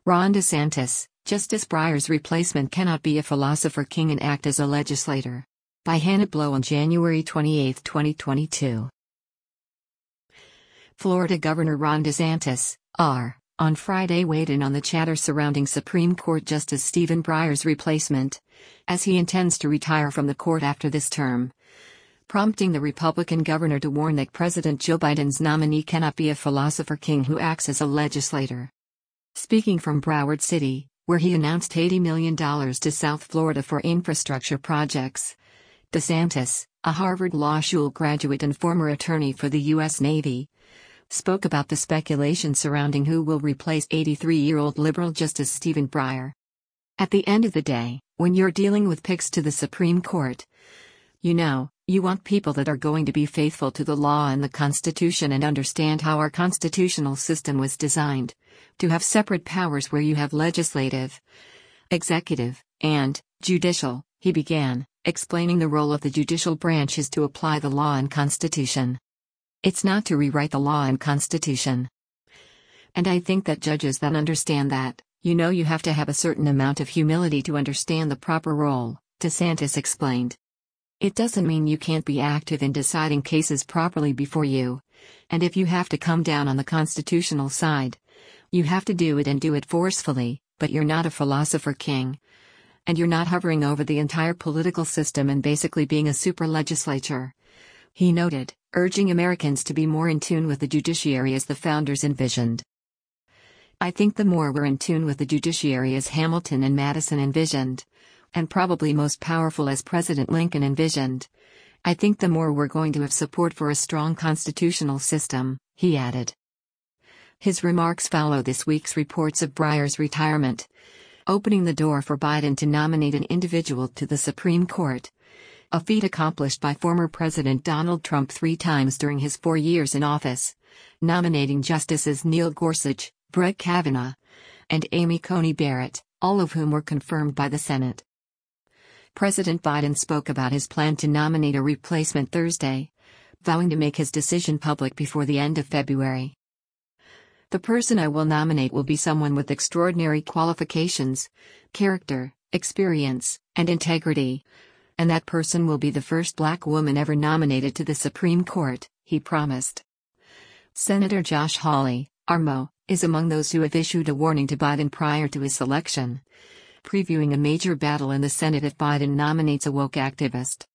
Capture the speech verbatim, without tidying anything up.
Ron DeSantis, Justice Breyer's replacement cannot be a philosopher king and act as a legislator. By Hannah Blow on January twenty-eighth, twenty twenty-two. Florida Governor Ron DeSantis, R., on Friday weighed in on the chatter surrounding Supreme Court Justice Stephen Breyer's replacement, as he intends to retire from the court after this term, prompting the Republican governor to warn that President Joe Biden's nominee cannot be a philosopher king who acts as a legislator. Speaking from Broward City, where he announced eighty million dollars to South Florida for infrastructure projects, DeSantis, a Harvard Law School graduate and former attorney for the U S Navy, spoke about the speculation surrounding who will replace eighty-three-year-old liberal Justice Stephen Breyer. At the end of the day, when you're dealing with picks to the Supreme Court, you know, you want people that are going to be faithful to the law and the Constitution and understand how our constitutional system was designed, to have separate powers where you have legislative, executive, and judicial, he began, explaining the role of the judicial branch is to apply the law and Constitution. It's not to rewrite the law and Constitution. And I think that judges that understand that, you know, you have to have a certain amount of humility to understand the proper role, DeSantis explained. It doesn't mean you can't be active in deciding cases properly before you, and if you have to come down on the constitutional side, you have to do it and do it forcefully, but you're not a philosopher king. And you're not hovering over the entire political system and basically being a super legislature, he noted, urging Americans to be more in tune with the judiciary as the founders envisioned. I think the more we're in tune with the judiciary as Hamilton and Madison envisioned, and probably most powerful as President Lincoln envisioned, I think the more we're going to have support for a strong constitutional system, he added. His remarks follow this week's reports of Breyer's retirement, opening the door for Biden to nominate an individual to the Supreme Court, a feat accomplished by former President Donald Trump three times during his four years in office, nominating Justices Neil Gorsuch, Brett Kavanaugh, and Amy Coney Barrett, all of whom were confirmed by the Senate. President Biden spoke about his plan to nominate a replacement Thursday, vowing to make his decision public before the end of February. The person I will nominate will be someone with extraordinary qualifications, character, experience, and integrity, and that person will be the first black woman ever nominated to the Supreme Court, he promised. Senator Josh Hawley, R M O, is among those who have issued a warning to Biden prior to his selection, previewing a major battle in the Senate if Biden nominates a woke activist.